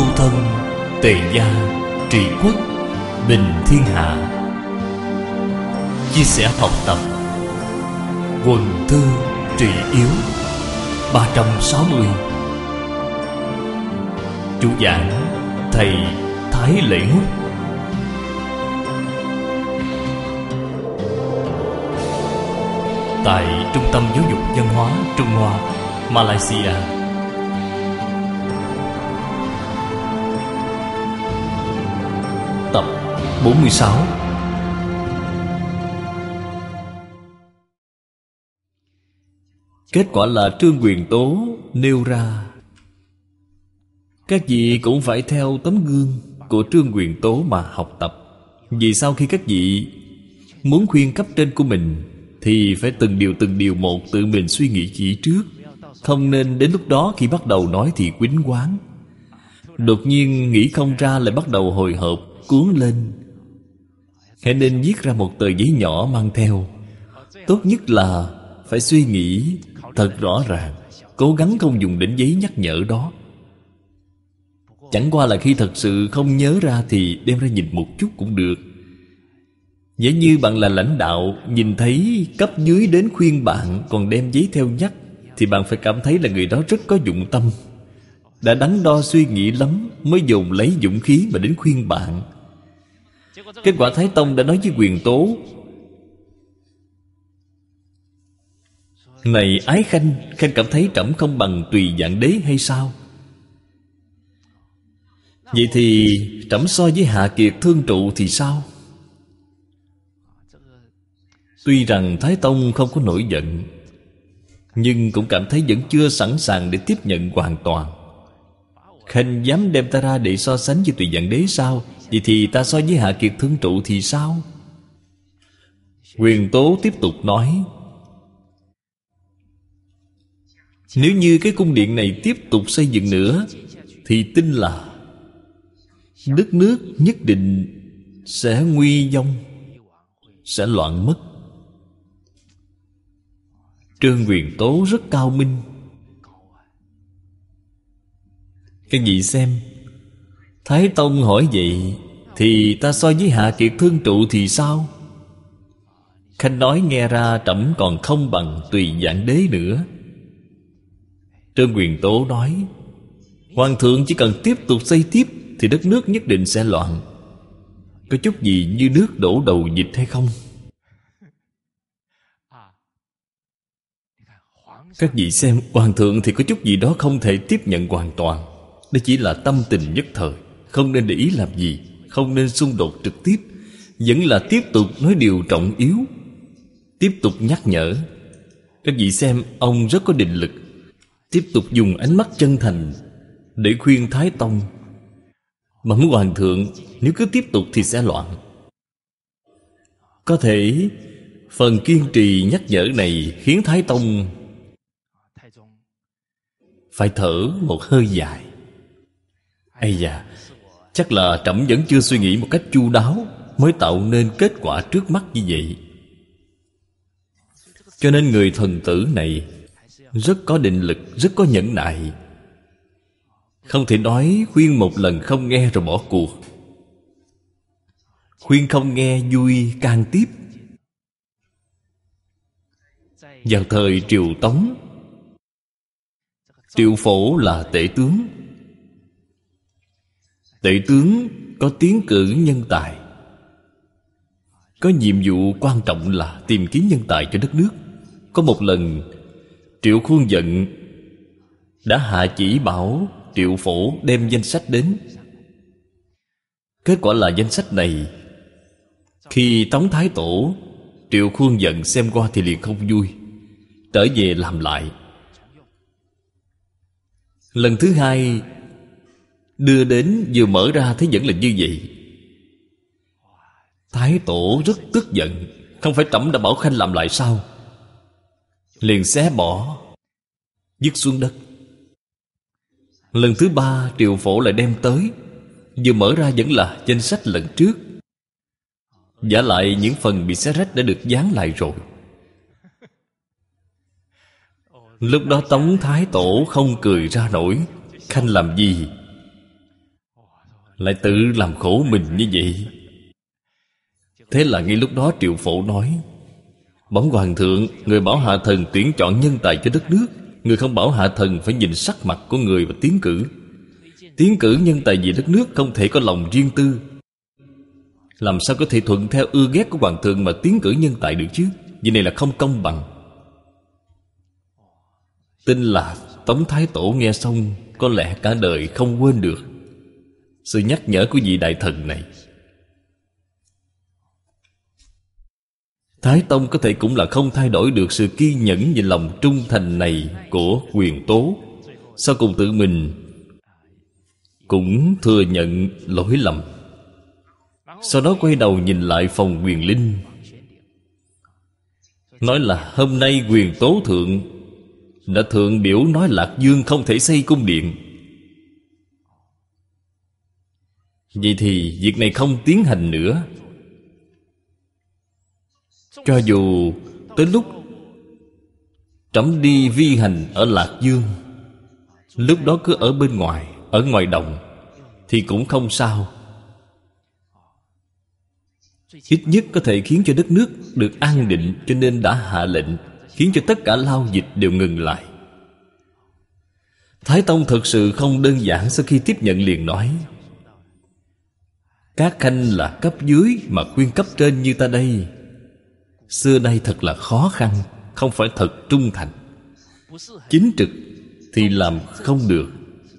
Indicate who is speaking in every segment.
Speaker 1: thân, tề gia, trị quốc, bình thiên hạ. Chia sẻ học tập, quần thư trị yếu. 360. Chủ giảng thầy Thái Lễ Ngúc. Tại Trung tâm Giáo dục Văn hóa Trung Hoa, Malaysia. Tập 46. Kết quả là Trương Quyền Tố nêu ra: các vị cũng phải theo tấm gương của Trương Quyền Tố mà học tập. Vì sau khi các vị muốn khuyên cấp trên của mình thì phải từng điều một tự mình suy nghĩ kỹ trước. Không nên đến lúc đó khi bắt đầu nói thì quýnh quáng, đột nhiên nghĩ không ra lại bắt đầu hồi hộp cuốn lên. Hãy nên viết ra một tờ giấy nhỏ mang theo. Tốt nhất là phải suy nghĩ thật rõ ràng, cố gắng không dùng đến giấy nhắc nhở đó. Chẳng qua là khi thật sự không nhớ ra thì đem ra nhìn một chút cũng được. Giả như bạn là lãnh đạo, nhìn thấy cấp dưới đến khuyên bạn còn đem giấy theo nhắc, thì bạn phải cảm thấy là người đó rất có dụng tâm, đã đắn đo suy nghĩ lắm mới dồn lấy dũng khí mà đến khuyên bạn. Kết quả Thái Tông đã nói với Quyền Tố: này Ái Khanh, Khanh cảm thấy trẫm không bằng Tùy Dạng Đế hay sao? Vậy thì trẫm so với Hạ Kiệt Thương Trụ thì sao? Tuy rằng Thái Tông không có nổi giận, nhưng cũng cảm thấy vẫn chưa sẵn sàng để tiếp nhận hoàn toàn. Khanh dám đem ta ra để so sánh với Tùy Dạng Đế sao? Vậy thì ta so với Hạ Kiệt Thương Trụ thì sao? Quyền Tố tiếp tục nói: nếu như cái cung điện này tiếp tục xây dựng nữa thì tin là đất nước nhất định sẽ nguy vong, sẽ loạn mất. Trương Quyền Tố rất cao minh. Các vị xem, Thái Tông hỏi vậy thì ta so với Hạ Kiệt Thương Trụ thì sao? Khanh nói nghe ra trẫm còn không bằng Tùy Dạng Đế nữa. Trương Quyền Tố nói: hoàng thượng chỉ cần tiếp tục xây tiếp thì đất nước nhất định sẽ loạn. Có chút gì như nước đổ đầu vịt hay không? Các vị xem, hoàng thượng thì có chút gì đó không thể tiếp nhận hoàn toàn. Đây chỉ là tâm tình nhất thời, không nên để ý làm gì, không nên xung đột trực tiếp. Vẫn là tiếp tục nói điều trọng yếu, tiếp tục nhắc nhở. Các vị xem, ông rất có định lực, tiếp tục dùng ánh mắt chân thành để khuyên Thái Tông. Mà muốn hoàng thượng nếu cứ tiếp tục thì sẽ loạn. Có thể phần kiên trì nhắc nhở này khiến Thái Tông phải thở một hơi dài. Ây da, chắc là trẫm vẫn chưa suy nghĩ một cách chu đáo mới tạo nên kết quả trước mắt như vậy. Cho nên người thần tử này rất có định lực, rất có nhẫn nại. Không thể nói khuyên một lần không nghe rồi bỏ cuộc. Khuyên không nghe vui can tiếp. Vào thời Triều Tống, Triệu Phổ là tể tướng. Tể tướng có tiến cử nhân tài, có nhiệm vụ quan trọng là tìm kiếm nhân tài cho đất nước. Có một lần Triệu Khuôn giận đã hạ chỉ bảo Triệu Phổ đem danh sách đến. Kết quả là danh sách này khi Tống Thái Tổ Triệu Khuôn giận xem qua thì liền không vui, trở về làm lại. Lần thứ hai đưa đến, vừa mở ra thấy vẫn là như vậy. Thái Tổ rất tức giận: không phải trẫm đã bảo Khanh làm lại sao? Liền xé bỏ, vứt xuống đất. Lần thứ ba Triệu Phổ lại đem tới, vừa mở ra vẫn là danh sách lần trước. Vả lại những phần bị xé rách đã được dán lại rồi. Lúc đó Tống Thái Tổ không cười ra nổi: Khanh làm gì? lại tự làm khổ mình như vậy. Thế là ngay lúc đó Triệu Phổ nói: bẩm hoàng thượng, người bảo hạ thần tuyển chọn nhân tài cho đất nước, người không bảo hạ thần phải nhìn sắc mặt của người và tiến cử. Tiến cử nhân tài vì đất nước không thể có lòng riêng tư. Làm sao có thể thuận theo ưa ghét của hoàng thượng mà tiến cử nhân tài được chứ? Vì này là không công bằng. Tin là Tống Thái Tổ nghe xong có lẽ cả đời không quên được sự nhắc nhở của vị đại thần này. Thái Tông có thể cũng là không thay đổi được sự kiên nhẫn và lòng trung thành này của Quyền Tố. Sau cùng tự mình cũng thừa nhận lỗi lầm. Sau đó quay đầu nhìn lại phòng Quyền Linh, nói là hôm nay Quyền Tố thượng đã thượng biểu nói Lạc Dương không thể xây cung điện. Vậy thì việc này không tiến hành nữa. Cho dù tới lúc trẫm đi vi hành ở Lạc Dương, lúc đó cứ ở bên ngoài, ở ngoài đồng thì cũng không sao. Ít nhất có thể khiến cho đất nước được an định, cho nên đã hạ lệnh khiến cho tất cả lao dịch đều ngừng lại. Thái Tông thực sự không đơn giản. Sau khi tiếp nhận liền nói: các khanh là cấp dưới mà khuyên cấp trên như ta đây, xưa nay thật là khó khăn, không phải thật trung thành. Chính trực thì làm không được.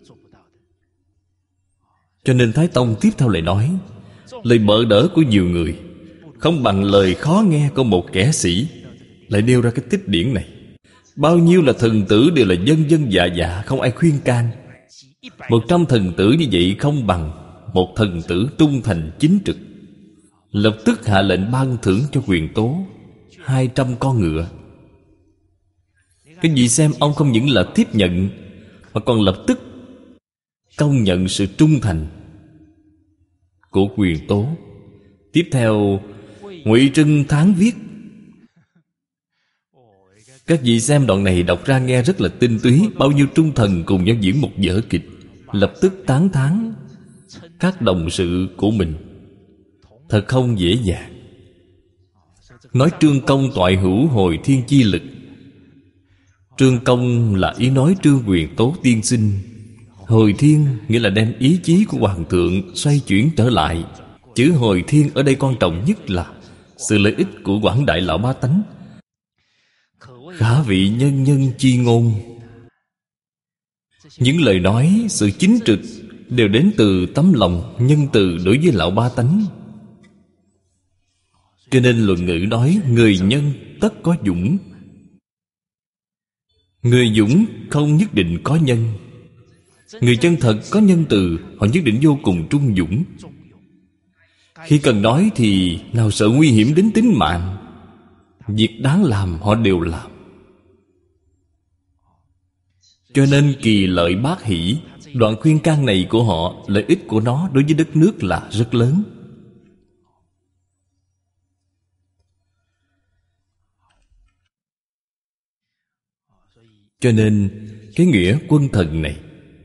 Speaker 1: Cho nên Thái Tông tiếp theo lại nói: lời bợ đỡ của nhiều người không bằng lời khó nghe của một kẻ sĩ. Lại nêu ra cái tích điển này. Bao nhiêu là thần tử đều là dân dân dạ dạ, không ai khuyên can. 100 thần tử như vậy không bằng một thần tử trung thành chính trực. Lập tức hạ lệnh ban thưởng cho Quyền Tố 200 con ngựa. Cái gì xem ông không những là tiếp nhận, mà còn lập tức công nhận sự trung thành của Quyền Tố. Tiếp theo Ngụy Trưng thán viết. Các vị xem đoạn này đọc ra nghe rất là tinh túy. Bao nhiêu trung thần cùng nhau diễn một vở kịch, lập tức tán thán các đồng sự của mình. Thật không dễ dàng. Nói Trương Công toại hữu hồi thiên chi lực. Trương Công là ý nói Trương Quyền Tố tiên sinh. Hồi thiên nghĩa là đem ý chí của hoàng thượng xoay chuyển trở lại. Chữ hồi thiên ở đây quan trọng nhất là sự lợi ích của quảng đại lão ba tánh. Khả vị nhân nhân chi ngôn. Những lời nói, sự chính trực đều đến từ tấm lòng nhân từ đối với lão ba tánh. Cho nên luận ngữ nói người nhân tất có dũng. Người dũng không nhất định có nhân. Người chân thật có nhân từ, họ nhất định vô cùng trung dũng. Khi cần nói thì nào sợ nguy hiểm đến tính mạng. Việc đáng làm họ đều làm. Cho nên kỳ lợi bác hỷ, đoạn khuyên can này của họ, lợi ích của nó đối với đất nước là rất lớn. Cho nên cái nghĩa quân thần này,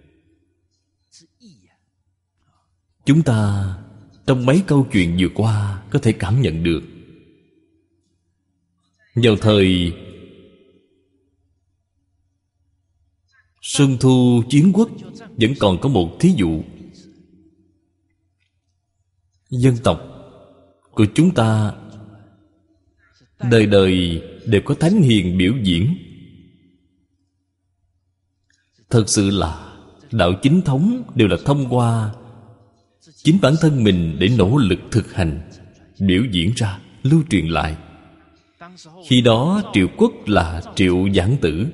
Speaker 1: chúng ta trong mấy câu chuyện vừa qua có thể cảm nhận được. Vào thời Xuân Thu Chiến Quốc vẫn còn có một thí dụ. Dân tộc của chúng ta đời đời đều có thánh hiền biểu diễn. Thật sự là đạo chính thống đều là thông qua chính bản thân mình để nỗ lực thực hành, biểu diễn ra, lưu truyền lại. Khi đó Triệu Quốc là Triệu Giảng Tử.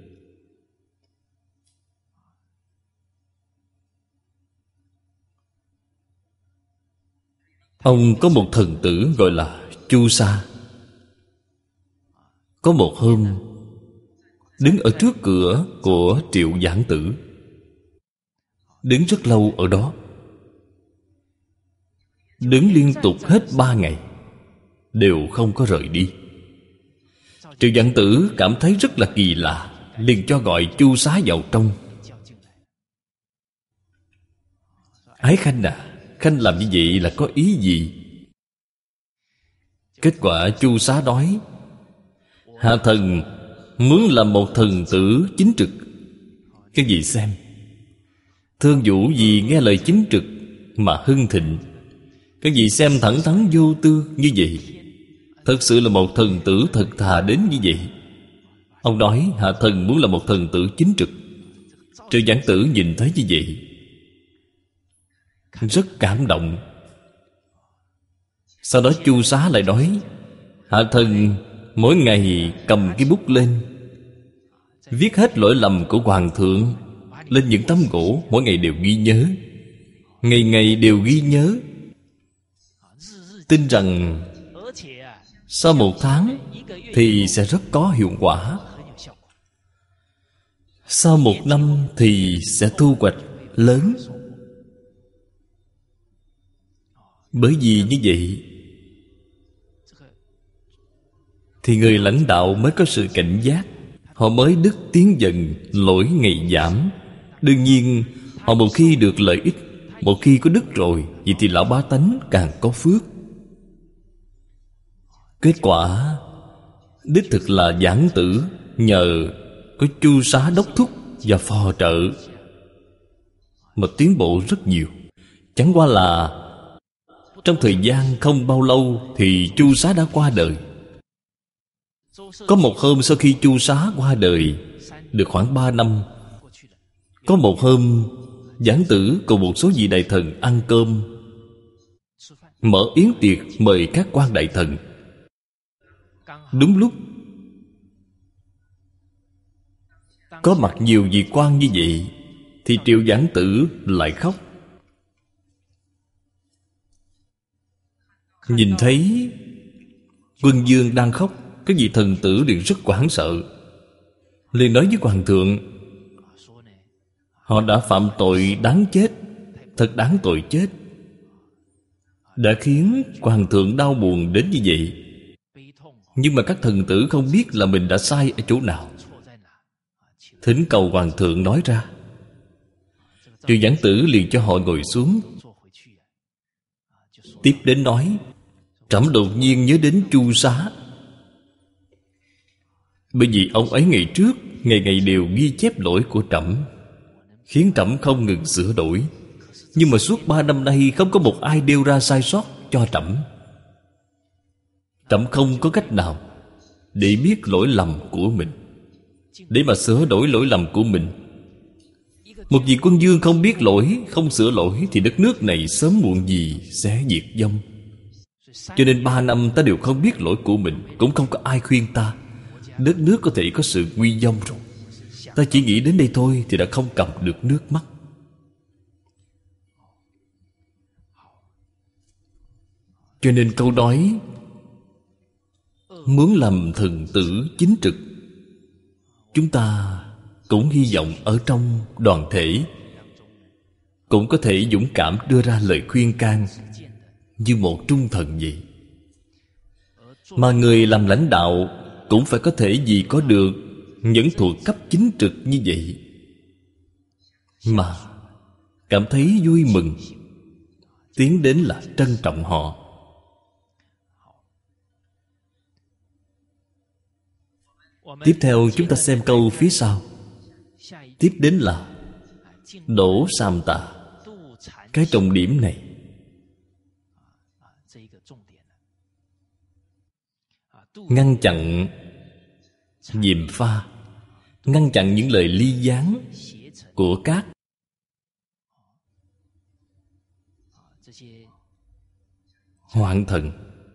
Speaker 1: Ông có một thần tử gọi là Chu Sa. Có một hôm đứng ở trước cửa của Triệu Giảng Tử, đứng rất lâu ở đó, đứng liên tục hết 3 ngày đều không có rời đi. Triệu Giảng Tử cảm thấy rất là kỳ lạ, liền cho gọi Chu Xá vào trong. Ái khanh à, Khanh làm như vậy là có ý gì? Kết quả Chu Xá nói: hạ thần muốn làm một thần tử chính trực. Cái gì xem, Thương Vũ vì nghe lời chính trực mà hưng thịnh. Cái gì xem thẳng thắn vô tư như vậy, thật sự là một thần tử thật thà đến như vậy. Ông nói hạ thần muốn là một thần tử chính trực. Triệu Giảng Tử nhìn thấy như vậy rất cảm động. Sau đó Chu Xá lại nói: hạ thần mỗi ngày cầm cái bút lên, viết hết lỗi lầm của hoàng thượng lên những tấm gỗ, mỗi ngày đều ghi nhớ, ngày ngày đều ghi nhớ. Tin rằng sau 1 tháng thì sẽ rất có hiệu quả, sau 1 năm thì sẽ thu hoạch lớn. Bởi vì như vậy thì người lãnh đạo mới có sự cảnh giác, họ mới đức tiến dần, lỗi ngày giảm. Đương nhiên họ một khi được lợi ích, một khi có đức rồi, vậy thì lão bá tánh càng có phước. Kết quả đích thực là Giảng Tử nhờ có Chu Xá đốc thúc và phò trợ mà tiến bộ rất nhiều. Chẳng qua là trong thời gian không bao lâu thì Chu Xá đã qua đời. Có một hôm sau khi Chu Xá qua đời được khoảng 3 năm, có một hôm Giảng Tử cùng một số vị đại thần ăn cơm, mở yến tiệc mời các quan đại thần. Đúng lúc có mặt nhiều vị quan như vậy thì Triệu Giảng Tử lại khóc. Nhìn thấy quân vương đang khóc, cái vị thần tử liền rất hoảng sợ, liền nói với hoàng thượng: họ đã phạm tội đáng chết, thật đáng tội chết, đã khiến hoàng thượng đau buồn đến như vậy. Nhưng mà các thần tử không biết là mình đã sai ở chỗ nào, thỉnh cầu hoàng thượng nói ra. Triệu Giảng Tử liền cho họ ngồi xuống, tiếp đến nói: trẫm đột nhiên nhớ đến Chu Xá, bởi vì ông ấy ngày trước ngày ngày đều ghi chép lỗi của trẫm, khiến trẫm không ngừng sửa đổi. Nhưng mà suốt 3 năm nay không có một ai nêu ra sai sót cho trẫm. Trẫm không có cách nào để biết lỗi lầm của mình, để mà sửa đổi lỗi lầm của mình. Một vị quân vương không biết lỗi, không sửa lỗi thì đất nước này sớm muộn gì sẽ diệt vong. Cho nên 3 năm ta đều không biết lỗi của mình, cũng không có ai khuyên ta. Đất nước có thể có sự nguy vong rồi. Ta chỉ nghĩ đến đây thôi thì đã không cầm được nước mắt. Cho nên câu nói muốn làm thần tử chính trực, chúng ta cũng hy vọng ở trong đoàn thể cũng có thể dũng cảm đưa ra lời khuyên can như một trung thần vậy. Mà người làm lãnh đạo cũng phải có thể vì có được những thuộc cấp chính trực như vậy mà cảm thấy vui mừng, tiến đến là trân trọng họ. Tiếp theo chúng ta xem câu phía sau. Tiếp đến là đổ sàm tà. Cái trọng điểm này ngăn chặn gièm pha, ngăn chặn những lời ly gián của các hoạn thần,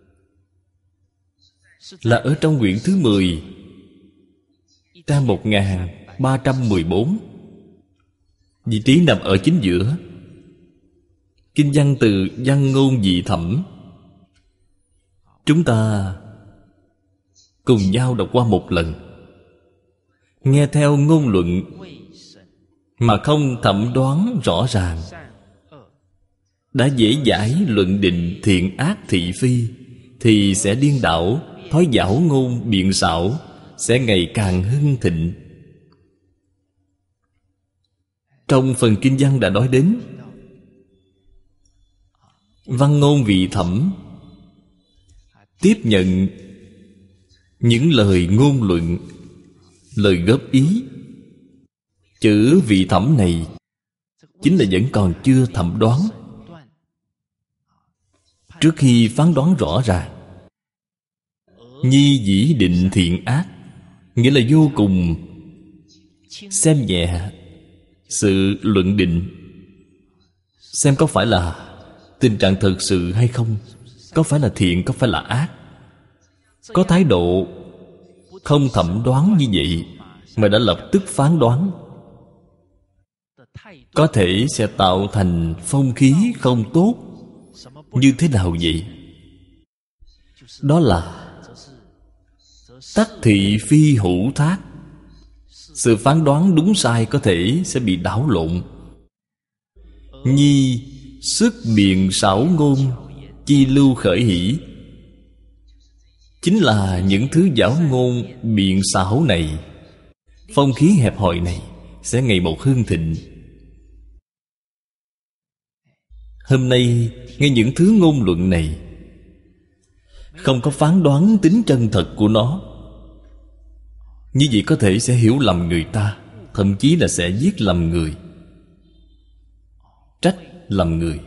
Speaker 1: là ở trong quyển thứ 10, trang 1314. Vị trí nằm ở chính giữa. Kinh văn từ văn ngôn dị thẩm. Chúng ta cùng nhau đọc qua một lần, nghe theo ngôn luận mà không thẩm đoán rõ ràng, đã dễ dãi luận định thiện ác thị phi, thì sẽ điên đảo, thói giảo ngôn biện xảo, sẽ ngày càng hưng thịnh. Trong phần kinh văn đã nói đến Văn ngôn vị thẩm tiếp nhận những lời ngôn luận, lời góp ý. Chữ vị thẩm này chính là vẫn còn chưa thẩm đoán. Trước khi phán đoán rõ ràng, nhi dĩ định thiện ác, nghĩa là vô cùng xem nhẹ sự luận định, xem có phải là tình trạng thật sự hay không, có phải là thiện, có phải là ác. Có thái độ không thẩm đoán như vậy mà đã lập tức phán đoán, có thể sẽ tạo thành phong khí không tốt. Như thế nào vậy? Đó là tắc thị phi hữu thác. Sự phán đoán đúng sai có thể sẽ bị đảo lộn. Nhi sức biện xảo ngôn, chi lưu khởi hỷ. Chính là những thứ giảo ngôn biện xảo này, phong khí hẹp hòi này sẽ ngày một hưng thịnh. Hôm nay nghe những thứ ngôn luận này, không có phán đoán tính chân thật của nó, như vậy có thể sẽ hiểu lầm người ta, thậm chí là sẽ giết lầm người, trách lầm người.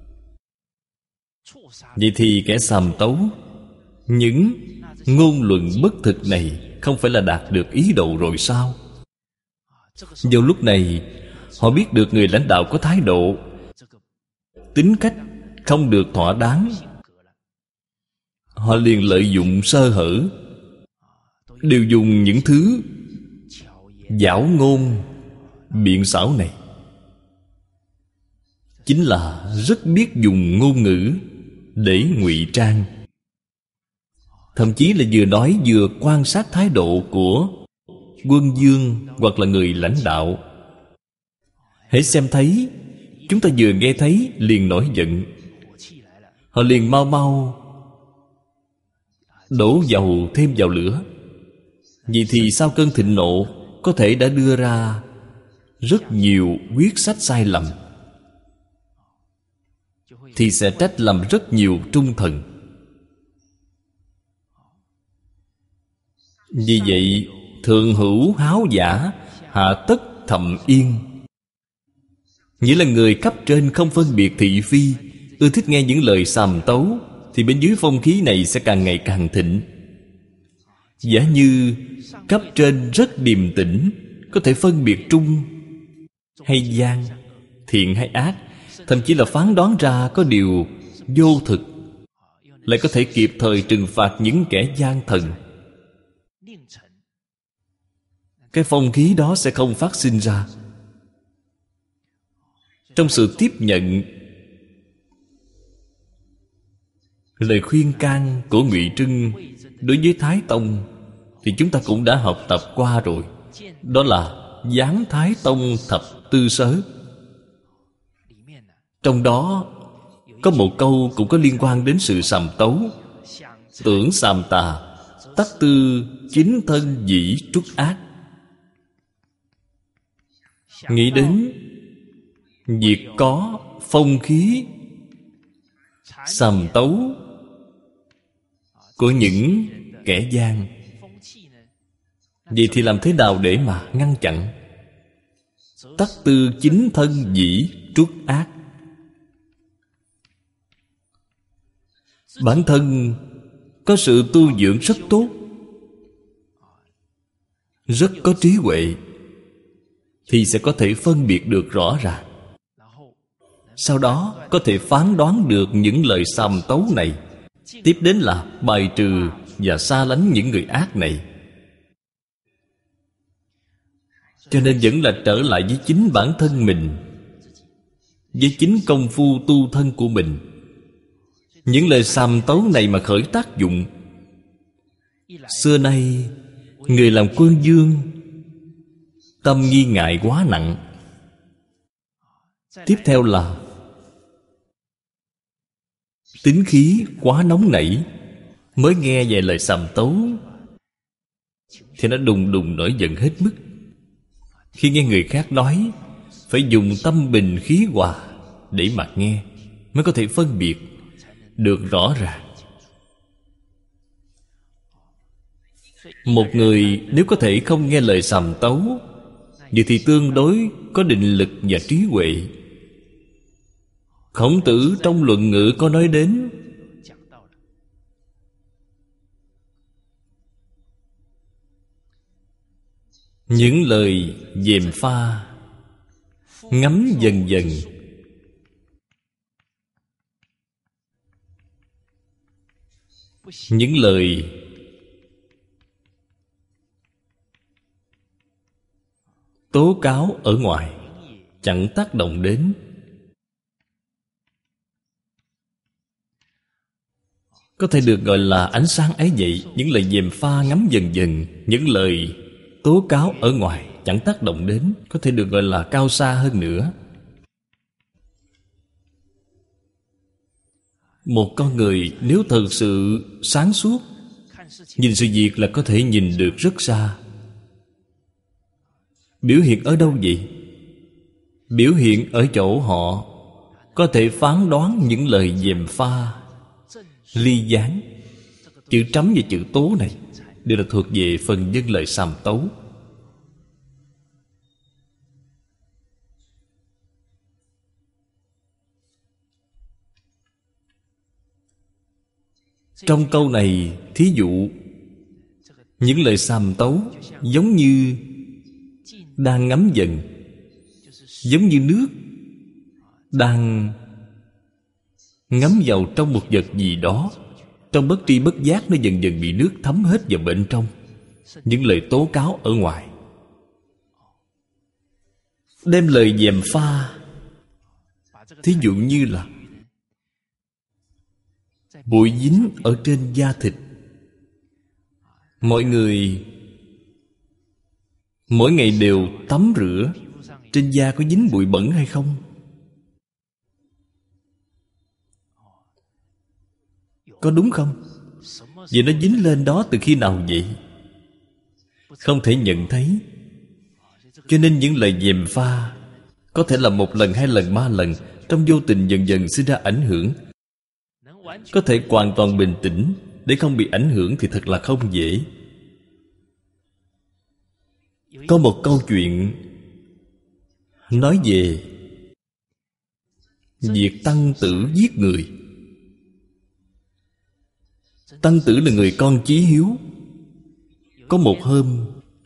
Speaker 1: Vậy thì kẻ sàm tấu những ngôn luận bất thực này không phải là đạt được ý đồ rồi sao? Vào lúc này họ biết được người lãnh đạo có thái độ, tính cách không được thỏa đáng, họ liền lợi dụng sơ hở, đều dùng những thứ giảo ngôn biện xảo này. Chính là rất biết dùng ngôn ngữ để ngụy trang. Thậm chí là vừa nói vừa quan sát thái độ của quân vương hoặc là người lãnh đạo. Hãy xem thấy, chúng ta vừa nghe thấy liền nổi giận, họ liền mau mau đổ dầu thêm vào lửa. Vậy thì sau cơn thịnh nộ có thể đã đưa ra rất nhiều quyết sách sai lầm, thì sẽ trách lầm rất nhiều trung thần. Vì vậy thượng hữu háo giả, hạ tất thậm yên. Nghĩa là người cấp trên không phân biệt thị phi, ưa thích nghe những lời sàm tấu, thì bên dưới phong khí này sẽ càng ngày càng thịnh. Giả như cấp trên rất điềm tĩnh, có thể phân biệt trung hay gian, thiện hay ác, thậm chí là phán đoán ra có điều vô thực, lại có thể kịp thời trừng phạt những kẻ gian thần, cái phong khí đó sẽ không phát sinh ra. Trong sự tiếp nhận lời khuyên can của Ngụy Trưng đối với Thái Tông thì chúng ta cũng đã học tập qua rồi. Đó là Giáng Thái Tông Thập Tư Sớ. Trong đó có một câu cũng có liên quan đến sự sàm tấu: tưởng sàm tà, tắc tư chính thân dĩ trúc ác. Nghĩ đến việc có phong khí sàm tấu của những kẻ gian, vậy thì làm thế nào để mà ngăn chặn? Tắc tư chính thân dĩ trúc ác. Bản thân có sự tu dưỡng rất tốt, rất có trí huệ, thì sẽ có thể phân biệt được rõ ràng. Sau đó có thể phán đoán được những lời sàm tấu này. Tiếp đến là bài trừ và xa lánh những người ác này. Cho nên vẫn là trở lại với chính bản thân mình, với chính công phu tu thân của mình. Những lời sàm tấu này mà khởi tác dụng, xưa nay người làm quân vương tâm nghi ngại quá nặng. Tiếp theo là tính khí quá nóng nảy, mới nghe vài lời sàm tấu thì nó đùng đùng nổi giận hết mức. Khi nghe người khác nói, phải dùng tâm bình khí hòa để mà nghe. mới có thể phân biệt được rõ ràng. Một người nếu có thể không nghe lời sàm tấu, vậy thì tương đối có định lực và trí huệ. Khổng Tử trong Luận Ngữ có nói đến những lời gièm pha, ngấm dần dần. Những lời tố cáo ở ngoài chẳng tác động đến. Có thể được gọi là ánh sáng ấy vậy. Những lời gièm pha ngấm dần dần, những lời tố cáo ở ngoài chẳng tác động đến, có thể được gọi là cao xa hơn nữa. Một con người nếu thật sự sáng suốt, nhìn sự việc là có thể nhìn được rất xa. Biểu hiện ở đâu vậy? Biểu hiện ở chỗ họ có thể phán đoán những lời gièm pha, ly gián. Chữ trắm và chữ tố này đều là thuộc về phần nhân lời sàm tấu. Trong câu này, thí dụ những lời sàm tấu giống như đang ngấm dần, giống như nước đang ngấm vào trong một vật gì đó. Trong bất tri bất giác nó dần dần bị nước thấm hết vào bên trong. Những lời tố cáo ở ngoài, đem lời gièm pha. Thí dụ như là bụi dính ở trên da thịt. Mọi người mỗi ngày đều tắm rửa, trên da có dính bụi bẩn hay không? Có đúng không? Vậy nó dính lên đó từ khi nào vậy? Không thể nhận thấy. Cho nên những lời gièm pha có thể là một lần, hai lần, ba lần, trong vô tình dần dần sinh ra ảnh hưởng. Có thể hoàn toàn bình tĩnh để không bị ảnh hưởng thì thật là không dễ. Có một câu chuyện nói về việc Tăng Tử giết người. Tăng Tử là người con chí hiếu. Có một hôm,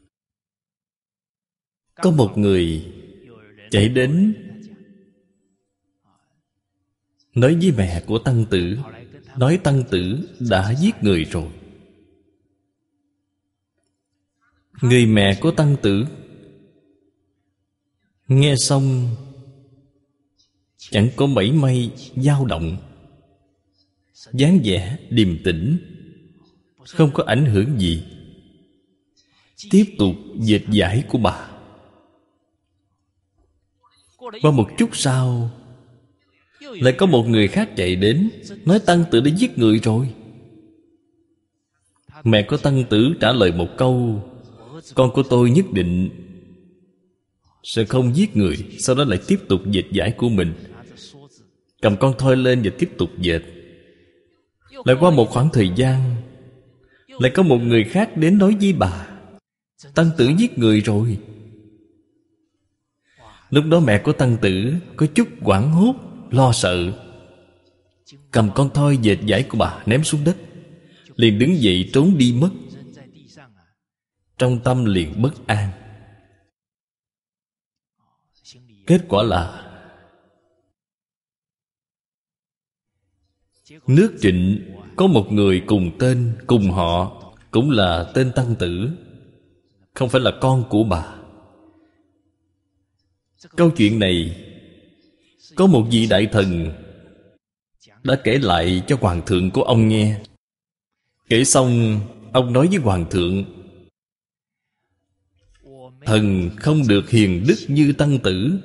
Speaker 1: có một người chạy đến nói với mẹ của Tăng Tử, nói Tăng Tử đã giết người rồi. Người mẹ của Tăng Tử nghe xong chẳng có mảy may dao động, dáng vẻ điềm tĩnh, không có ảnh hưởng gì. Tiếp tục dệt vải của bà. Qua một chút sau, lại có một người khác chạy đến, nói Tăng Tử đã giết người rồi. Mẹ của Tăng Tử trả lời một câu: con của tôi nhất định sẽ không giết người. Sau đó lại tiếp tục dệt vải của mình, cầm con thoi lên và tiếp tục dệt. Lại qua một khoảng thời gian, lại có một người khác đến nói với bà: Tăng Tử giết người rồi. Lúc đó mẹ của Tăng Tử có chút hoảng hốt, lo sợ, cầm con thoi dệt vải của bà ném xuống đất, liền đứng dậy trốn đi mất. Trong tâm liền bất an. Kết quả là nước Trịnh có một người cùng tên, cùng họ, cũng là tên Tăng Tử, không phải là con của bà. Câu chuyện này có một vị đại thần đã kể lại cho hoàng thượng của ông nghe. Kể xong, ông nói với hoàng thượng: thần không được hiền đức như Tăng Tử.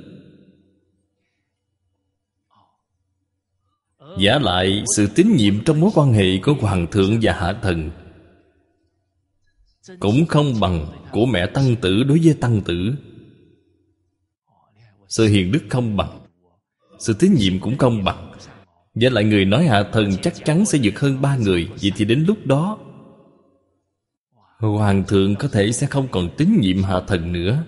Speaker 1: Vả lại sự tín nhiệm trong mối quan hệ của hoàng thượng và hạ thần cũng không bằng của mẹ Tăng Tử đối với Tăng Tử. Sự hiền đức không bằng, sự tín nhiệm cũng không bằng. Với lại người nói hạ thần chắc chắn sẽ vượt hơn 3 người. Vậy thì đến lúc đó Hoàng thượng có thể sẽ không còn tín nhiệm hạ thần nữa.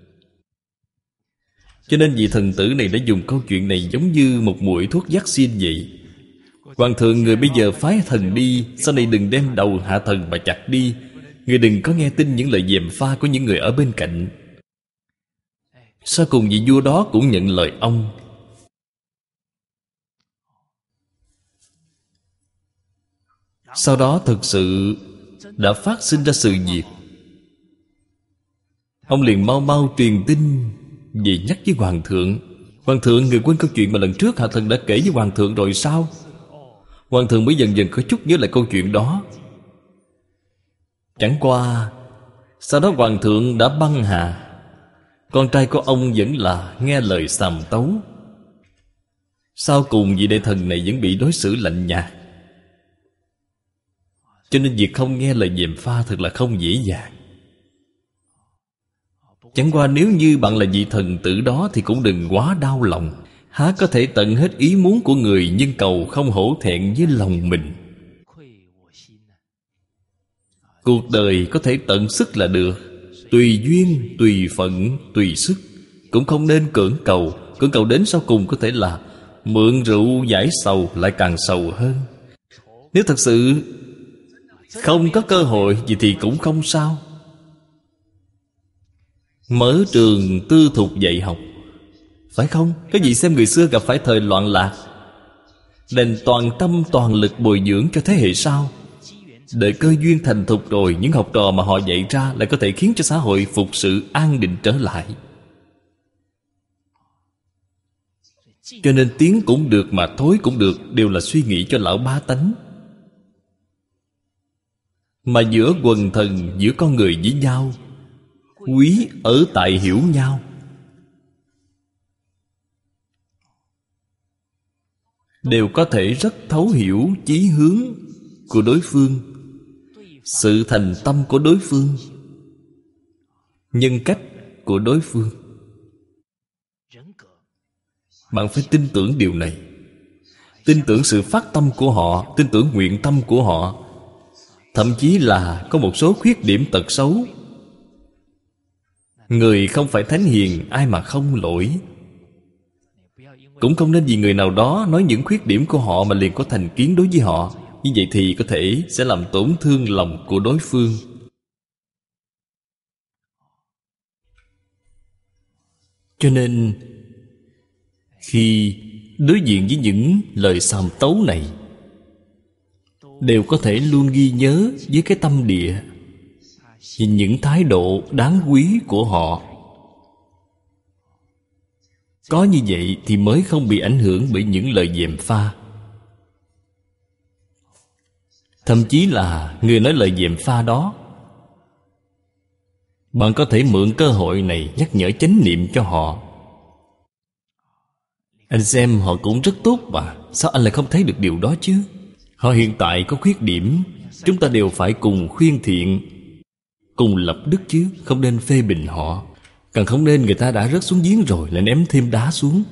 Speaker 1: Cho nên vị thần tử này đã dùng câu chuyện này giống như một mũi thuốc vaccine vậy. Hoàng thượng, người bây giờ phái thần đi, sau này đừng đem đầu hạ thần mà chặt đi. Người đừng có nghe tin những lời gièm pha của những người ở bên cạnh. Sau cùng vị vua đó cũng nhận lời ông. Sau đó thực sự đã phát sinh ra sự việc. Ông liền mau mau truyền tin về nhắc với Hoàng thượng. Hoàng thượng, người quên câu chuyện mà lần trước hạ thần đã kể với Hoàng thượng rồi sao? Hoàng thượng mới dần dần có chút nhớ lại câu chuyện đó. Chẳng qua sau đó Hoàng thượng đã băng hà. Con trai của ông vẫn là nghe lời sàm tấu. Sau cùng vị đại thần này vẫn bị đối xử lạnh nhạt. Cho nên việc không nghe lời gièm pha thật là không dễ dàng. Chẳng qua nếu như bạn là vị thần tử đó thì cũng đừng quá đau lòng. Há có thể tận hết ý muốn của người, nhưng cầu không hổ thẹn với lòng mình. Cuộc đời có thể tận sức là được. Tùy duyên, tùy phận, tùy sức. Cũng không nên cưỡng cầu. Cưỡng cầu đến sau cùng có thể là mượn rượu giải sầu, lại càng sầu hơn. Nếu thật sự không có cơ hội gì thì cũng không sao. Mở trường tư thục dạy học, phải không? Các vị xem người xưa gặp phải thời loạn lạc, đành toàn tâm toàn lực bồi dưỡng cho thế hệ sau. Đợi cơ duyên thành thục rồi, những học trò mà họ dạy ra lại có thể khiến cho xã hội phục sự an định trở lại. Cho nên tiến cũng được mà thối cũng được, đều là suy nghĩ cho lão bá tánh. Mà giữa quần thần, giữa con người với nhau, quý ở tại hiểu nhau. Đều có thể rất thấu hiểu chí hướng của đối phương, sự thành tâm của đối phương, nhân cách của đối phương. Bạn phải tin tưởng điều này. Tin tưởng sự phát tâm của họ, tin tưởng nguyện tâm của họ. Thậm chí là có một số khuyết điểm tật xấu. Người không phải thánh hiền, ai mà không lỗi. Cũng không nên vì người nào đó nói những khuyết điểm của họ mà liền có thành kiến đối với họ. Như vậy thì có thể sẽ làm tổn thương lòng của đối phương. Cho nên khi đối diện với những lời sàm tấu này, đều có thể luôn ghi nhớ với cái tâm địa những thái độ đáng quý của họ. Có như vậy thì mới không bị ảnh hưởng bởi những lời gièm pha. Thậm chí là người nói lời gièm pha đó, bạn có thể mượn cơ hội này nhắc nhở chánh niệm cho họ. Anh xem họ cũng rất tốt mà, sao anh lại không thấy được điều đó chứ? Họ hiện tại có khuyết điểm, chúng ta đều phải cùng khuyên thiện, cùng lập đức chứ, không nên phê bình họ. Càng không nên người ta đã rớt xuống giếng rồi lại ném thêm đá xuống.